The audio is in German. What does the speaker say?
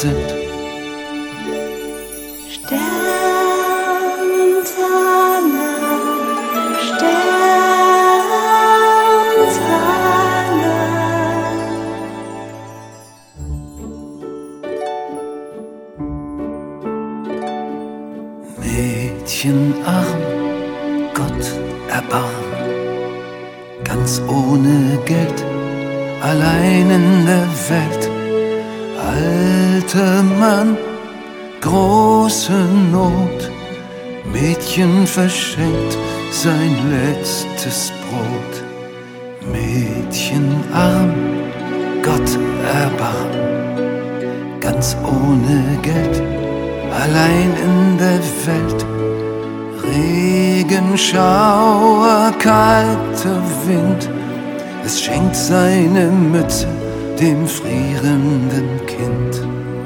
sind. Sterntaler, Sterntaler. Mädchenarm, Gott erbarm, ganz ohne Geld, allein in der Welt. Alter Mann, große Not, Mädchen verschenkt sein letztes Brot. Mädchenarm, Gott erbarm, ganz ohne Geld, allein in der Welt. Regenschauer, kalter Wind, es schenkt seine Mütze dem frierenden Kind.